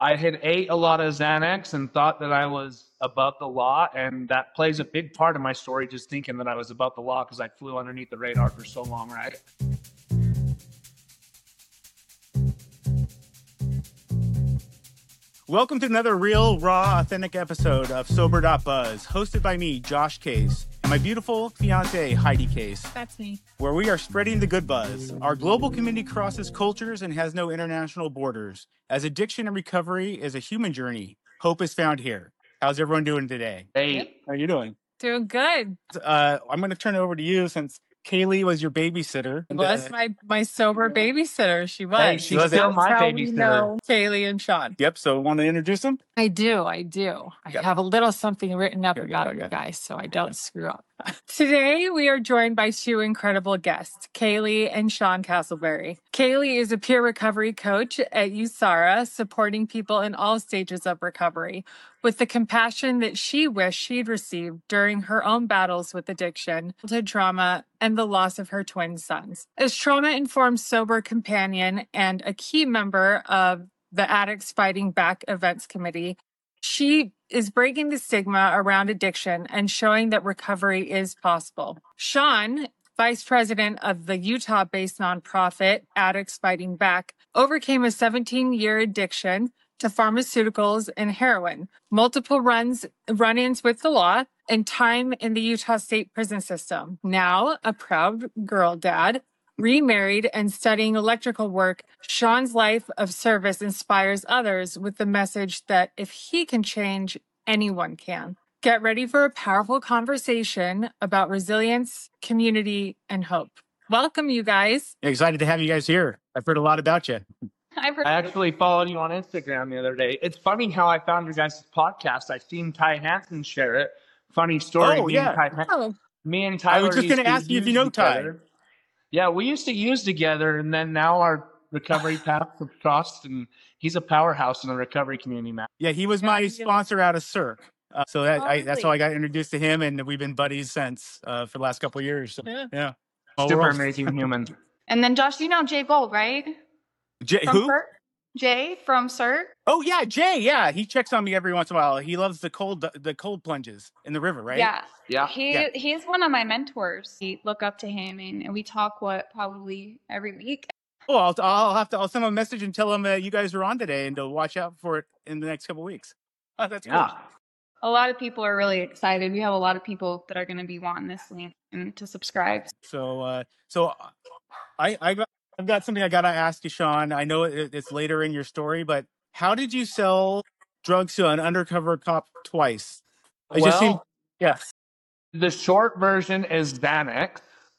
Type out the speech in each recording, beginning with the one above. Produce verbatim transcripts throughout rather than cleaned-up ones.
I had ate a lot of Xanax and thought that I was above the law, and that plays a big part of my story, just thinking that I was above the law because I flew underneath the radar for so long, right? Welcome to another real, raw, authentic episode of Sober.Buzz, hosted by me, Josh Case, and my beautiful fiance, Heidi Case. That's me. Where we are spreading the good buzz. Our global community crosses cultures and has no international borders. As addiction and recovery is a human journey, hope is found here. How's everyone doing today? Hey, Yep. How are you doing? Doing good. Uh, I'm going to turn it over to you since Kaylee was your babysitter. It was Uh, my, my sober babysitter. She was. hey, she's Was it? still That's my how we babysitter. know Kaylee and Sean. Yep, so want to introduce them? I do. I do. I Yep. have a little something written up Good, about good, you good. guys so I don't screw up. Today, we are joined by two incredible guests, Kaylee and Sean Castleberry. Kaylee is a peer recovery coach at U S A R A, supporting people in all stages of recovery with the compassion that she wished she'd received during her own battles with addiction, childhood trauma, and the loss of her twin sons. As trauma-informed sober companion and a key member of the Addicts Fighting Back Events Committee, she is breaking the stigma around addiction and showing that recovery is possible. Sean, vice president of the Utah-based nonprofit Addicts Fighting Back, overcame a seventeen-year addiction to pharmaceuticals and heroin, multiple runs, run-ins with the law, and time in the Utah State prison system. Now, a proud girl dad, remarried and studying electrical work, Sean's life of service inspires others with the message that if he can change, anyone can. Get ready for a powerful conversation about resilience, community, and hope. Welcome, you guys. Excited to have you guys here. I've heard a lot about you. I've heard I actually followed you on Instagram the other day. It's funny how I found your guys' podcast. I seen Ty Hansen share it. Funny story. Oh, me yeah. And Ty, Han- Oh, me and I Tyler was just used gonna to ask you if you use know Ty. together. Yeah, we used to use together, and then now our recovery paths have crossed, and he's a powerhouse in the recovery community, man. Yeah, he was Yeah, my he is. sponsor out of Cirque. Uh, so that, Oh, I, that's how really? I got introduced to him, and we've been buddies since uh, for the last couple of years. So, Yeah. yeah. Oh, we're Super all- amazing human. And then Josh, you know Jay Gold, right? Jay, From who? Cert? Jay from Cert? Oh yeah, Jay. Yeah, he checks on me every once in a while. He loves the cold, the cold plunges in the river, right? Yeah. Yeah. He Yeah. he's one of my mentors. We look up to him and, and we talk what probably every week. Oh, I'll, I'll have to. I'll send him a message and tell him uh, you guys are on today, and to watch out for it in the next couple of weeks. Oh, that's Yeah. cool. A lot of people are really excited. We have a lot of people that are going to be wanting this link and to subscribe. So, uh, so I, I got, I've got something I gotta ask you, Sean. I know it, it's later in your story, but how did you sell drugs to an undercover cop twice? It just seemed, Well, yeah. the short version is Xanax.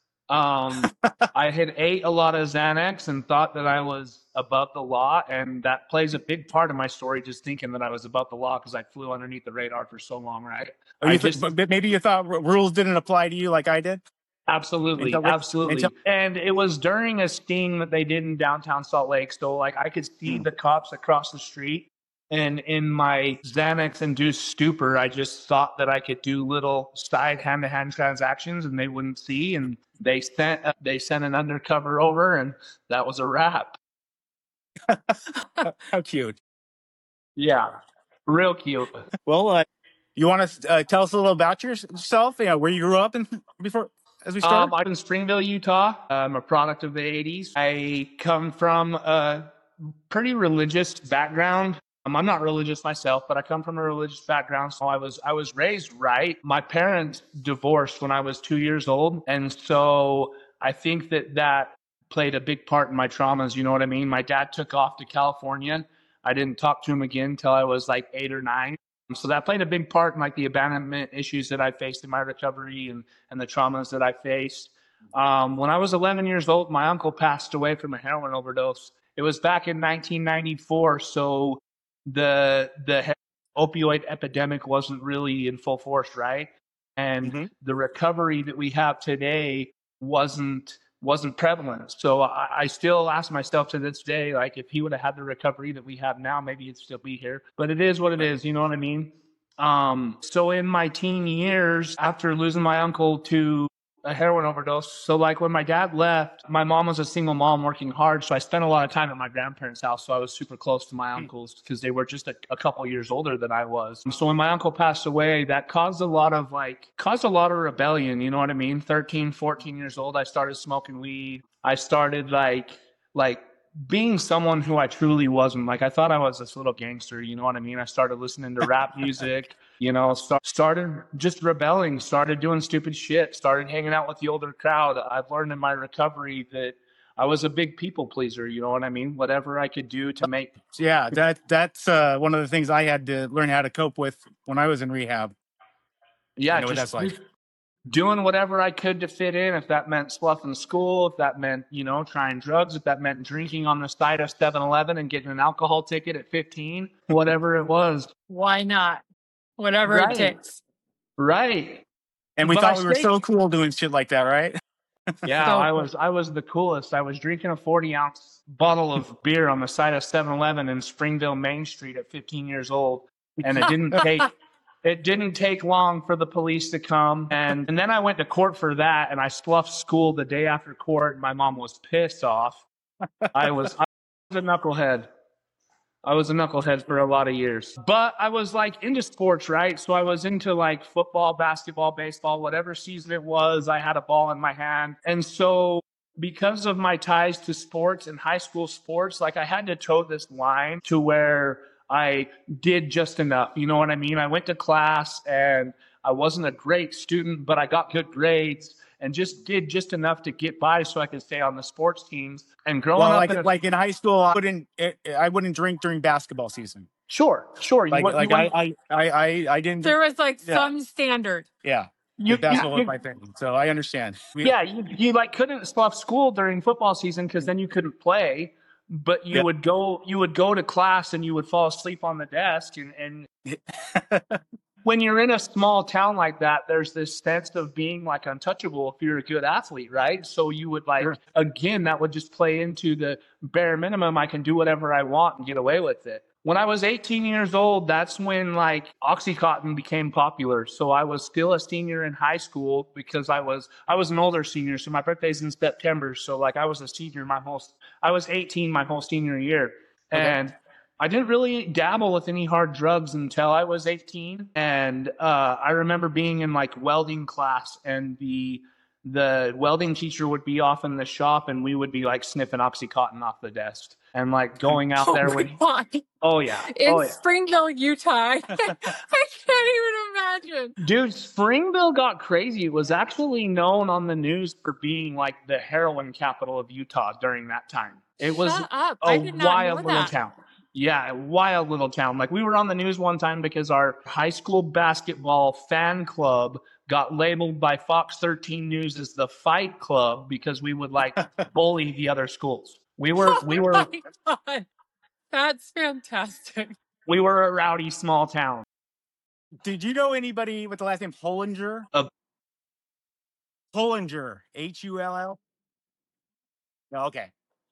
Um, I had ate a lot of Xanax and thought that I was above the law, and that plays a big part of my story, just thinking that I was above the law because I flew underneath the radar for so long, right? Or you I th- just- but maybe you thought r- rules didn't apply to you like I did. Absolutely, Until- absolutely. until- And it was during a sting that they did in downtown Salt Lake. So like I could see Hmm. the cops across the street. And in my Xanax induced stupor, I just thought that I could do little side hand to hand transactions and they wouldn't see. And they sent uh, they sent an undercover over, and that was a wrap. How cute. Yeah, real cute. Well, uh, you want to uh, tell us a little about yourself? You know, where you grew up and before as we start. Um, I'm in Springville, Utah. I'm a product of the eighties. I come from a pretty religious background. Um, I'm not religious myself, but I come from a religious background. So I was I was raised right. My parents divorced when I was two years old, and so I think that that played a big part in my traumas. You know what I mean? My dad took off to California. I didn't talk to him again until I was like eight or nine. So that played a big part in like the abandonment issues that I faced in my recovery and, and the traumas that I faced. Um, when I was eleven years old, my uncle passed away from a heroin overdose. It was back in nineteen ninety-four, so the the he- opioid epidemic wasn't really in full force, right? And Mhm. the recovery that we have today wasn't wasn't prevalent. So I, I still ask myself to this day, like if he would have had the recovery that we have now, maybe he'd still be here. But it is what it is, you know what I mean? Um, so in my teen years, after losing my uncle to A heroin overdose. So like when my dad left, my mom was a single mom working hard. So I spent a lot of time at my grandparents' house. So I was super close to my uncles because they were just a, a couple years older than I was. So when my uncle passed away, that caused a lot of like, caused a lot of rebellion. You know what I mean? thirteen, fourteen years old, I started smoking weed. I started like, like, being someone who I truly wasn't. Like I thought I was this little gangster, you know what I mean? I started listening to rap music, you know, start, started just rebelling, started doing stupid shit, started hanging out with the older crowd. I've learned in my recovery that I was a big people pleaser, you know what I mean? Whatever I could do to make. Yeah, that that's uh, one of the things I had to learn how to cope with when I was in rehab. Yeah, I know what just that's like. doing whatever I could to fit in. If that meant sloughing school, if that meant, you know, trying drugs, if that meant drinking on the side of seven eleven and getting an alcohol ticket at fifteen, whatever it was. Why not? Whatever Right. it takes. Right. And we But thought I we were stayed- so cool doing shit like that, right? Yeah, So I cool. was I was the coolest. I was drinking a forty ounce bottle of beer on the side of seven eleven in Springville Main Street at fifteen years old. And it didn't take it didn't take long for the police to come. And, and then I went to court for that, and I sloughed school the day after court. My mom was pissed off. I was, I was a knucklehead. I was a knucklehead for a lot of years. But I was like into sports, right? So I was into like football, basketball, baseball, whatever season it was. I had a ball in my hand. And so because of my ties to sports and high school sports, like I had to toe this line to where I did just enough. You know what I mean? I went to class and I wasn't a great student, but I got good grades and just did just enough to get by so I could stay on the sports teams. And growing Well, up like in a, like in high school, I wouldn't I wouldn't drink during basketball season. sure, sure. Like you, you like went- I, I I I didn't. There was like Yeah. some standard. Yeah, you, basketball you, was my thing, so I understand. We- yeah, you, you like couldn't slough school during football season because then you couldn't play. But you Yeah. would go, you would go to class and you would fall asleep on the desk. And, and when you're in a small town like that, there's this sense of being like untouchable if you're a good athlete, right? So you would like, Sure. again, that would just play into the bare minimum. I can do whatever I want and get away with it. When I was eighteen years old, that's when like Oxycontin became popular. So I was still a senior in high school because I was I was an older senior. So my birthday's in September. So like I was a senior my whole I was eighteen my whole senior year. Okay. And I didn't really dabble with any hard drugs until I was eighteen. And uh, I remember being in like welding class, and the the welding teacher would be off in the shop, and we would be like sniffing Oxycontin off the desk and like going out Oh there my with. God. Oh yeah, In oh yeah. Springville, Utah. I can't even imagine. Dude, Springville got crazy. It was actually known on the news for being like the heroin capital of Utah during that time. It was Shut up. a I did not wild know little that. town. Yeah, a wild little town. Like we were on the news one time because our high school basketball fan club got labeled by Fox thirteen News as the Fight Club because we would like bully the other schools. We were we were Oh my God. That's fantastic. we were a rowdy small town. Did you know anybody with the last name Hollinger? Uh, Hollinger, H U L L. No, okay.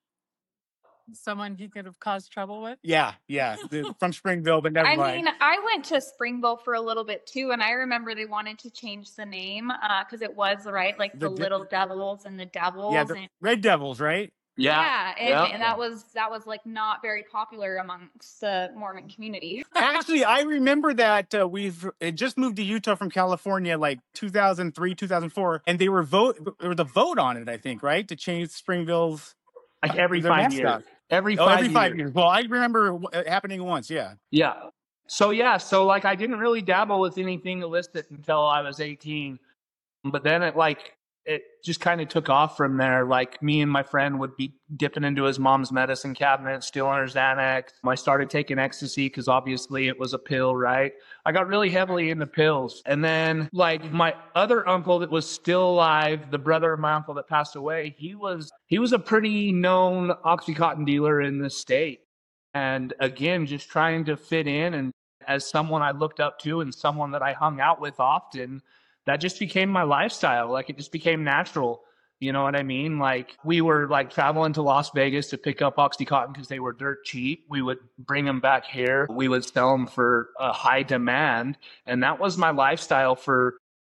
Someone he could have caused trouble with. Yeah, yeah, the- from Springville, but never I mind. mean, I went to Springville for a little bit too, and I remember they wanted to change the name because it was right, like The the, de- Little Devils and the Devils. yeah, the and, Red Devils, right? yeah, and, yeah. and that was that was like not very popular amongst the Mormon community. Actually, I remember that uh, we've it just moved to Utah from California, like two thousand three, two thousand four, and they were vote there was a vote on it, I think, right, to change Springville's Like every their five mascot. years. Every Oh, five every five years. years. Well, I remember it happening once. Yeah. Yeah. So yeah, so like I didn't really dabble with anything illicit until I was eighteen. But then it like it just kind of took off from there. Like me and my friend would be dipping into his mom's medicine cabinet, stealing her Xanax. I started taking ecstasy because obviously it was a pill, right? I got really heavily into pills. And then like my other uncle that was still alive, the brother of my uncle that passed away, he was he was a pretty known Oxycontin dealer in the state. And again, just trying to fit in, and as someone I looked up to and someone that I hung out with often, that just became my lifestyle. Like it just became natural. You know what I mean? Like we were like traveling to Las Vegas to pick up Oxycontin because they were dirt cheap. We would bring them back here. We would sell them for a high demand. And that was my lifestyle for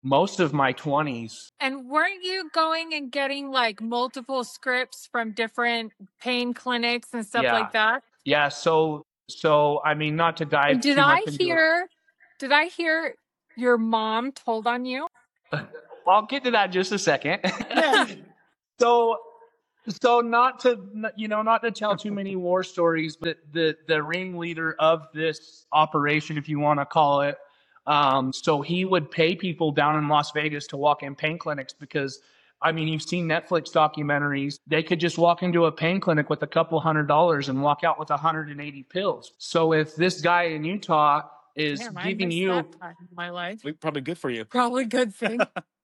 most of my twenties. And weren't you going and getting like multiple scripts from different pain clinics and stuff Yeah. like that? Yeah. So, so, I mean, not to And dive did too I much into it. hear, did I hear your mom told on you? I'll get to that in just a second. Yeah. So, so not to, you know, not to tell too many war stories, but the, the ringleader of this operation, if you want to call it, um, so he would pay people down in Las Vegas to walk in pain clinics because, I mean, you've seen Netflix documentaries. They could just walk into a pain clinic with a couple hundred dollars and walk out with one hundred eighty pills. So if this guy in Utah is Damn, I giving missed you, that time in my life. Probably good for you. Probably good thing.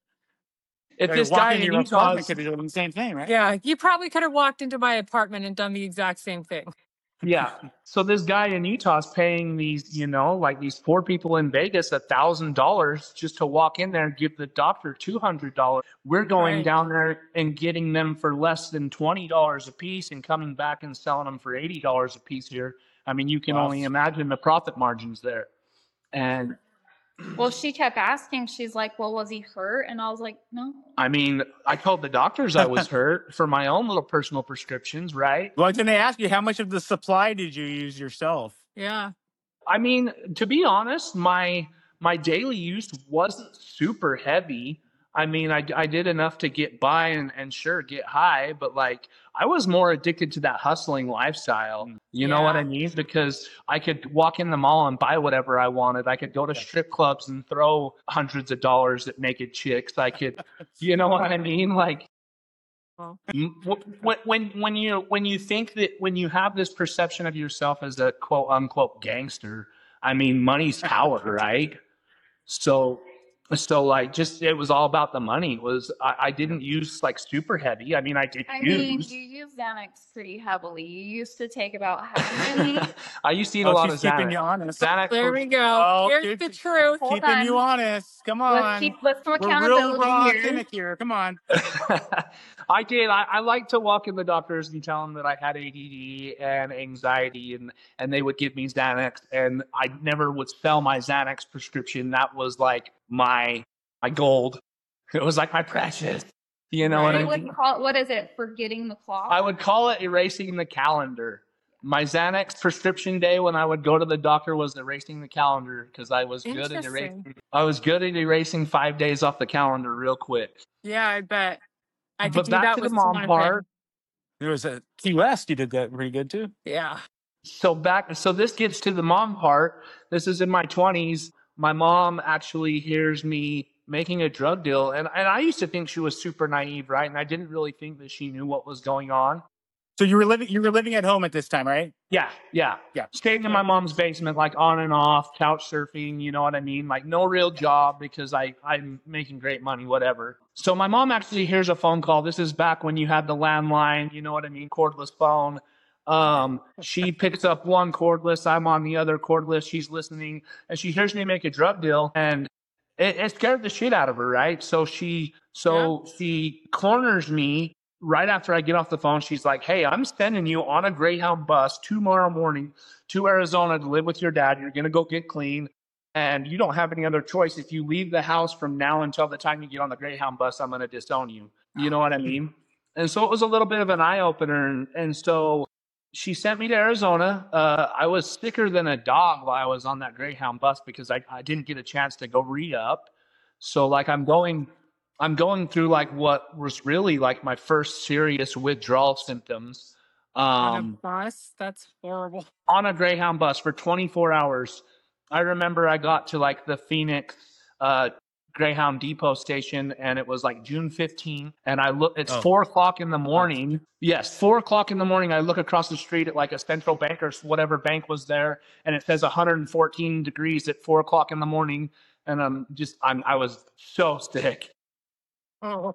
if Yeah, this walk guy into in your Utah apartment is, could be doing the same thing, right? Yeah, you probably could have walked into my apartment and done the exact same thing. yeah. So this guy in Utah is paying these, you know, like these poor people in Vegas a thousand dollars just to walk in there and give the doctor two hundred dollars. We're going Right. down there and getting them for less than twenty dollars a piece and coming back and selling them for eighty dollars a piece here. I mean, you can Wow. only imagine the profit margins there. And Well, she kept asking. She's like, well, was he hurt? And I was like, no. I mean, I told the doctors I was hurt for my own little personal prescriptions, right? Well, then they ask you, how much of the supply did you use yourself? Yeah. I mean, to be honest, my my daily use wasn't super heavy. I mean, I, I did enough to get by and, and sure get high, but like I was more addicted to that hustling lifestyle. You know what I Yeah. mean? Because I could walk in the mall and buy whatever I wanted. I could go to strip clubs and throw hundreds of dollars at naked chicks. I could, you know what I mean? Like Well, m- w- when when when you when you think that when you have this perception of yourself as a quote unquote gangster, I mean, money's power, right? So, so like, just it was all about the money. It was I, I didn't use like super heavy. I mean, I did I mean, use. you use Xanax pretty heavily. You used to take about how many? I used to eat a Oh, lot she's of keeping Xanax. you honest. Xanax there was- we go. Oh, Here's keep- the truth. Hold Keeping on. you honest. Come Let's on. keep let's some We're real accountability raw here. authentic here. Come on. I did. I, I like to walk in the doctors and tell them that I had A D D and anxiety, and and they would give me Xanax, and I never would sell my Xanax prescription. That was like my my gold. It was like my precious. You know what Right. I What mean? would call what is it? Forgetting the clock? I would call it erasing the calendar. My Xanax prescription day when I would go to the doctor was erasing the calendar because I was good at Interesting. erasing. I was good at erasing five days off the calendar real quick. Yeah, I bet. I could But do back that to the with mom Klonopin. part. There was a Key West. You did that pretty good too. Yeah. So back, so this gets to the mom part. This is in my twenties. My mom actually hears me making a drug deal, and and I used to think she was super naive, right? And I didn't really think that she knew what was going on. So you were living. You were living at home at this time, right? Yeah, yeah, Yeah. Staying in my mom's basement, like on and off, couch surfing. You know what I mean? Like no real job because I I'm making great money, whatever. So my mom actually hears a phone call. This is back when you had the landline. You know what I mean? Cordless phone. Um, she picks up one cordless. I'm on the other cordless. She's listening, and she hears me make a drug deal, and it, it scared the shit out of her, right? So she so she corners me right after I get off the phone. She's like, "Hey, I'm sending you on a Greyhound bus tomorrow morning to Arizona to live with your dad. You're gonna go get clean, and you don't have any other choice. If you leave the house from now until the time you get on the Greyhound bus, I'm gonna disown you." You know what I mean? And so it was a little bit of an eye opener, and, and so she sent me to Arizona. Uh, I was sicker than a dog while I was on that Greyhound bus because I, I didn't get a chance to go re-up. So like I'm going, I'm going through like what was really like my first serious withdrawal symptoms On a um, bus? That's horrible. on a Greyhound bus for twenty-four hours. I remember I got to like the Phoenix uh, Greyhound Depot station, and it was like June fifteenth. And I look, it's Oh. four o'clock in the morning. Yes, four o'clock in the morning. I look across the street at like a central bank or whatever bank was there, and it says one hundred fourteen degrees at four o'clock in the morning. And I'm just, I'm, I was so sick. Oh,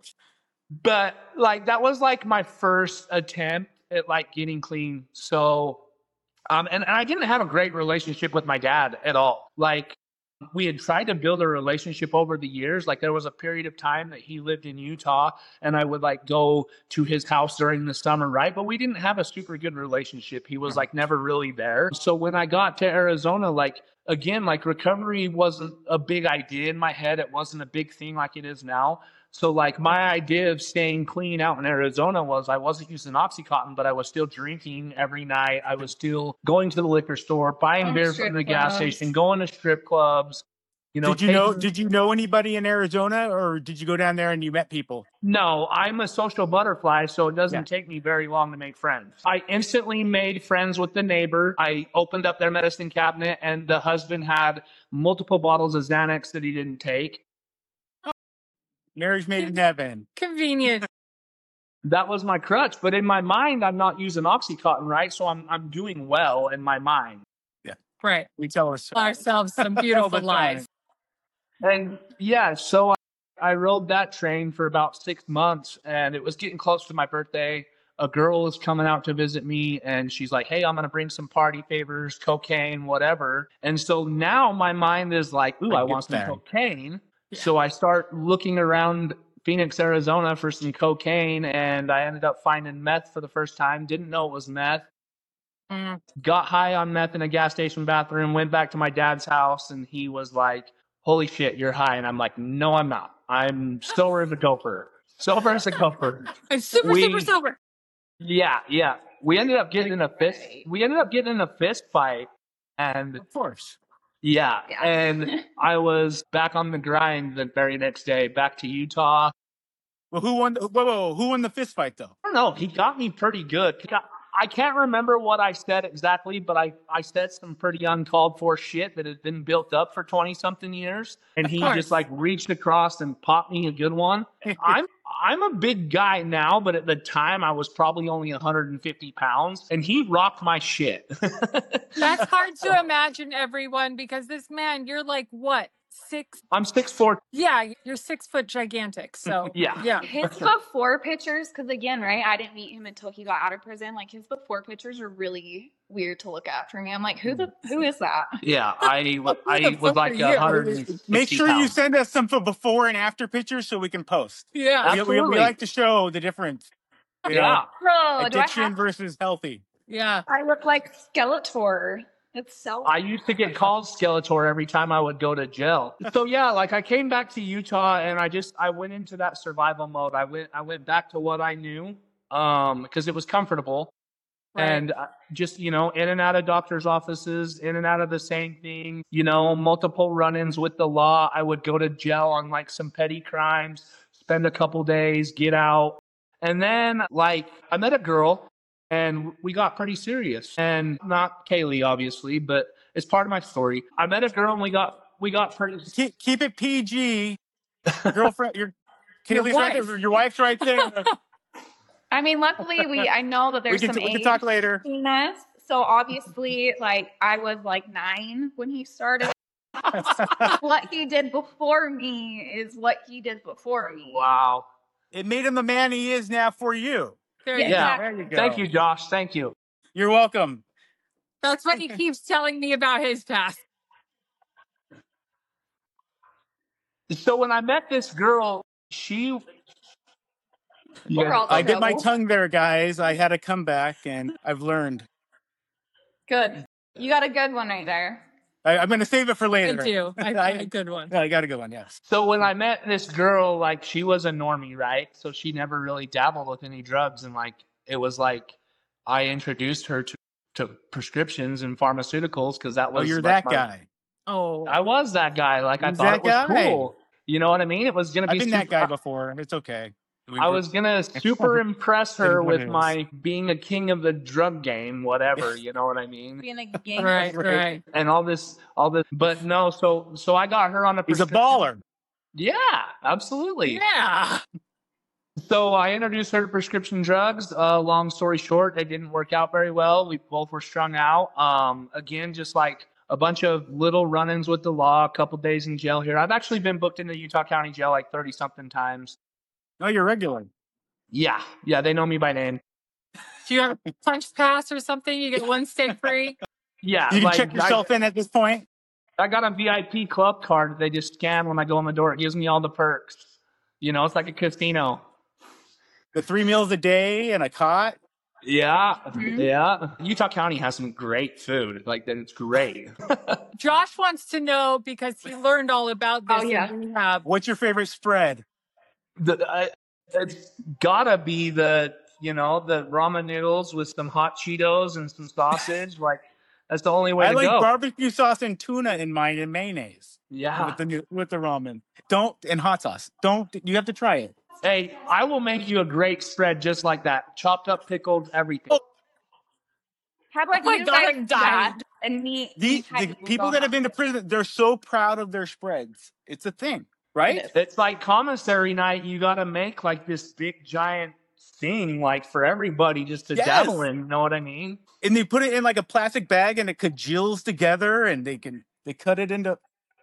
But like that was like my first attempt at like getting clean. So, um, and, and I didn't have a great relationship with my dad at all. Like We had tried to build a relationship over the years. Like there was a period of time that he lived in Utah and I would like go to his house during the summer, right? But we didn't have a super good relationship. He was like never really there. So when I got to Arizona, like again, like recovery wasn't a big idea in my head. It wasn't a big thing like it is now. So like my idea of staying clean out in Arizona was I wasn't using Oxycontin, but I was still drinking every night. I was still going to the liquor store, buying Oh, beer strip from the gas clubs. station, going to strip clubs. You know, Did you know? taking- Did you know anybody in Arizona, or did you go down there and you met people? No, I'm a social butterfly, so it doesn't Yeah. take me very long to make friends. I instantly made friends with the neighbor. I opened up their medicine cabinet, and the husband had multiple bottles of Xanax that he didn't take. Marriage made in heaven. Convenient. That was my crutch. But in my mind, I'm not using Oxycontin, right? So I'm I'm doing well in my mind. Right. We tell us Ourselves some all beautiful the time. lives. And yeah, so I, I rode that train for about six months, and it was getting close to my birthday. A girl was coming out to visit me, and she's like, "Hey, I'm gonna bring some party favors, cocaine, whatever." And so now my mind is like, "Ooh, Like, I get want some there. cocaine." Yeah. So I start looking around Phoenix, Arizona for some cocaine, and I ended up finding meth for the first time. Didn't know it was meth. Mm. Got high on meth in a gas station bathroom, went back to my dad's house, and he was like, "Holy shit, you're high." And I'm like, "No, I'm not. I'm sober as a gopher. Sober as a gopher." I'm super, We- super sober. Yeah, yeah. We ended up getting in a fist. We ended up getting in a fist fight, and Of course. yeah, Yeah. and I was back on the grind the very next day, back to Utah. Well, who won? Whoa, whoa, who won the fist fight though? I don't know. He got me pretty good. He got- I can't remember what I said exactly, but I, I said some pretty uncalled for shit that had been built up for twenty something years. And Of he course. just like reached across and popped me a good one. I'm I'm a big guy now, but at the time I was probably only one hundred fifty pounds, and he rocked my shit. That's hard to imagine, everyone, because this man, you're like what? Six? I'm six four. Yeah, you're six foot gigantic. So Yeah. yeah. His before pictures, because again, right, I didn't meet him until he got out of prison. Like his before pictures are really weird to look at for me. I'm like, who the who is that? Yeah, I, wa- Who I the was fuck like are you? one hundred sixty Make sure you pounds. send us some for before and after pictures so we can post. Yeah. We, we, we Absolutely. like to show the difference. You know, Yeah. Bro, do I addiction have? versus healthy. Yeah. I look like Skeletor. It's so. I used to get called Skeletor every time I would go to jail. So yeah, like I came back to Utah and I just I went into that survival mode. I went I went back to what I knew um because it was comfortable. Right. And uh, just, you know, in and out of doctor's offices, in and out of the same thing, you know, multiple run-ins with the law. I would go to jail on like some petty crimes, spend a couple days, get out. And then like I met a girl and we got pretty serious. And not Kaylee, obviously, but it's part of my story. I met a girl and we got we got pretty Keep, keep it P G. Your girlfriend, your Kaylee's right wife. there. Your wife's right there. I mean, luckily we. I know that we there's can, some we can age talk later. between us. So obviously, like I was like nine when he started. What he did before me is what he did before me. Wow. It made him the man he is now for you. There Yeah. you go. Yeah. There you go. Thank you, Josh. Thank you. You're welcome. That's what he keeps telling me about his past. So when I met this girl, she We're all I bit my trouble. tongue there, guys. I had a comeback, and I've learned. Good. You got a good one right there. I, I'm going to save it for I later. do. I, I- a good one. I got a good one, yes. So when I met this girl, like she was a normie, right? So she never really dabbled with any drugs, and like it was like I introduced her to to prescriptions and pharmaceuticals because that Oh, was you're like, that my- guy. Oh. I was that guy. Like I Who's thought that it was guy? cool. You know what I mean? It was gonna be. I've been that super- guy before. It's okay. We- I was gonna super impress her It with is. my being a king of the drug game, whatever. You know what I mean? Being a gang. Right, Right. right. And all this, all this. But no. So so I got her on a. He's a prescription- baller. Yeah, absolutely. Yeah. So I introduced her to prescription drugs. Uh, long story short, they didn't work out very well. We both were strung out. Um, again, just like a bunch of little run-ins with the law, a couple days in jail here. I've actually been booked into Utah County Jail like thirty something times. No, you're regular. Yeah, yeah, they know me by name. Do you have a punch pass or something? You get one steak free? Yeah, You can like, check I- yourself in at this point. I got a V I P club card that they just scan when I go in the door. It gives me all the perks. You know, it's like a casino. The three meals a day and a cot. Yeah, Mhm. yeah. Utah County has some great food. Like that, it's great. Josh wants to know because he learned all about this Oh, yeah. in rehab. What's your favorite spread? the, I, it's gotta be the you know the ramen noodles with some hot Cheetos and some sausage. Like that's the only way I to like go. barbecue sauce and tuna in mine and mayonnaise Yeah. with the nu- with the ramen. Don't and hot sauce. Don't you have to try it? Hey, I will make you a great spread just like that. Chopped up, pickled, everything. Oh. How about Oh my you God, guys I'm do dying. that and me? The, me the type people going that have on been to this? prison, they're so proud of their spreads. It's a thing, right? It is. It's like commissary night. You got to make like this big giant thing, like for everybody just to Yes. dabble in. You know what I mean? And they put it in like a plastic bag and it congeals together and they can they cut it into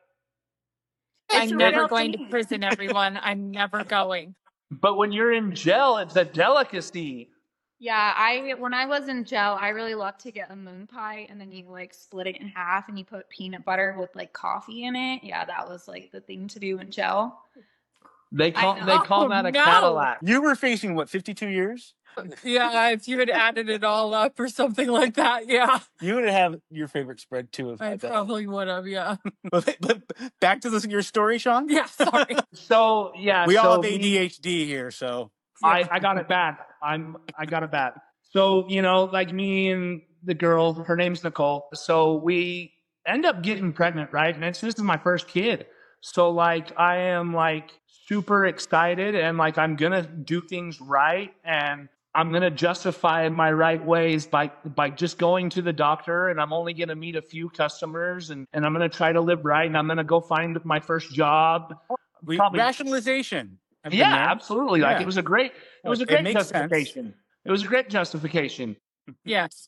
It's I'm a never real going to thing. prison, everyone. I'm never going. But when you're in jail, it's a delicacy. Yeah, I when I was in jail, I really loved to get a moon pie and then you like split it in half and you put peanut butter with like coffee in it. Yeah, that was like the thing to do in jail. They call know. they call Oh, that a no. Cadillac. you were facing what, fifty-two years? Yeah, if you had added it all up or something like that, yeah. You would have your favorite spread too. If I I bet. probably would have, yeah. But, but back to this, your story, Sean. Yeah, sorry. So yeah, We so all have me- A D H D here, so I, I got it bad. I'm I got it bad. So, you know, like me and the girl, her name's Nicole. So we end up getting pregnant, right? And it's this is my first kid. So like I am like super excited and like I'm gonna do things right and I'm gonna justify my right ways by by just going to the doctor and I'm only gonna meet a few customers and, and I'm gonna try to live right and I'm gonna go find my first job. we, Probably- rationalization. I've been Yeah, there. absolutely. Like Yeah. it was a great it was a It great makes sense. justification. It was a great justification. Yes.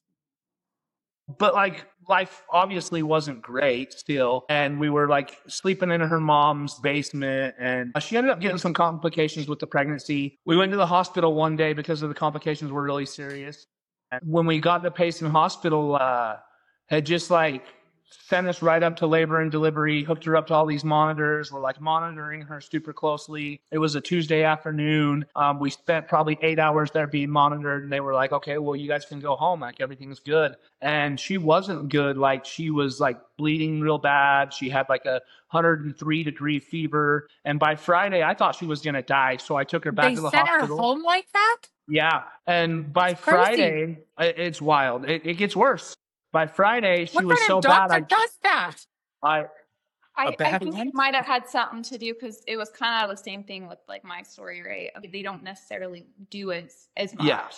But like life obviously wasn't great still. And we were like sleeping in her mom's basement and she ended up getting some complications with the pregnancy. We went to the hospital one day because of the complications were really serious. And when we got to Payson Hospital, uh, had just like sent us right up to labor and delivery, hooked her up to all these monitors. We're like monitoring her super closely. It was a Tuesday afternoon. Um, we spent probably eight hours there being monitored and they were like, okay, well, you guys can go home. Like everything's good. And she wasn't good. Like she was like bleeding real bad. She had like a one hundred three degree fever. And by Friday, I thought she was going to die. So I took her back They to the sent her hospital. home like that? Yeah. And by That's crazy. Friday, it- it's wild. It, it gets worse. By Friday, she What was kind so of bad. doctor I, does that? I, A I, I bad think one? it might have had something to do because it was kind of the same thing with like my story, right? They don't necessarily do as as much. Yeah.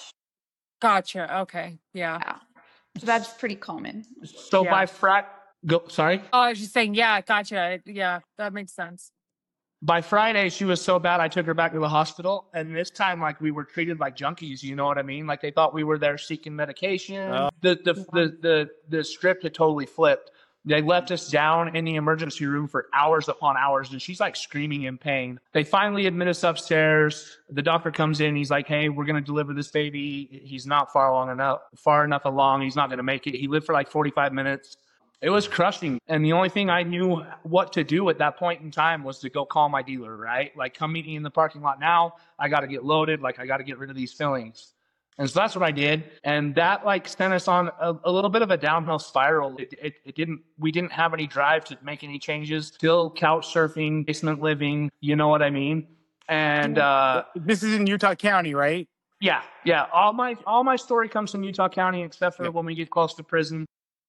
Gotcha. Okay. Yeah. Yeah. So that's pretty common. So Yeah. by frac, go sorry. Oh, I was just saying, yeah, gotcha. Yeah, that makes sense. By Friday, she was so bad. I took her back to the hospital, and this time, like we were treated like junkies. You know what I mean? Like they thought we were there seeking medication. Oh. The, the the the the script had totally flipped. They left us down in the emergency room for hours upon hours, and she's like screaming in pain. They finally admit us upstairs. The doctor comes in. He's like, "Hey, we're gonna deliver this baby. He's not far along enough, far enough along. He's not gonna make it." He lived for like forty-five minutes. It was crushing. And the only thing I knew what to do at that point in time was to go call my dealer, right? Like, come meet me in the parking lot now. I got to get loaded. Like, I got to get rid of these fillings. And so that's what I did. And that like sent us on a, a little bit of a downhill spiral. It, it, it didn't, we didn't have any drive to make any changes. Still couch surfing, basement living, you know what I mean? And, uh, This is in Utah County, right? yeah, yeah. All my, all my story comes from Utah County, except for Yeah. when we get close to prison.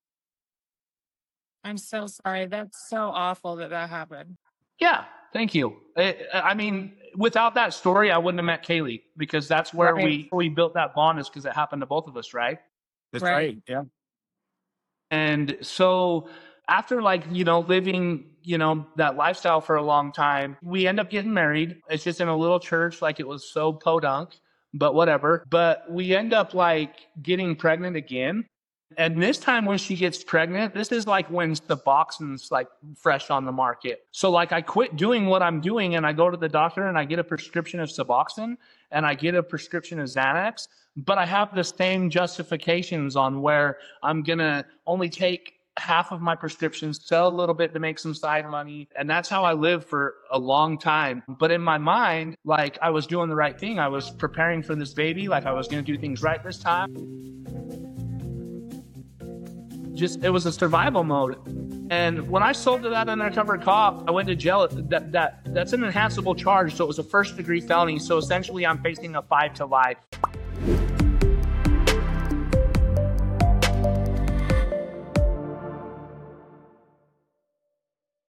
I'm so sorry. That's so awful that that happened. Yeah, thank you. I, I mean, without that story, I wouldn't have met Kaylee because that's where Right. we we built that bond is because it happened to both of us, right? That's Right. right. Yeah. And so after like, you know, living, you know, that lifestyle for a long time, we end up getting married. It's just in a little church, like it was so podunk, but whatever. But we end up like getting pregnant again. And this time when she gets pregnant, this is like when Suboxone's like fresh on the market. So like I quit doing what I'm doing and I go to the doctor and I get a prescription of Suboxone and I get a prescription of Xanax, but I have the same justifications on where I'm going to only take half of my prescriptions, sell a little bit to make some side money. And that's how I lived for a long time. But in my mind, like I was doing the right thing. I was preparing for this baby. Like I was going to do things right this time. Just, it was a survival mode. And when I sold to that undercover cop, I went to jail. That, that, that's an enhanceable charge. So it was a first degree felony. So essentially I'm facing a five to life.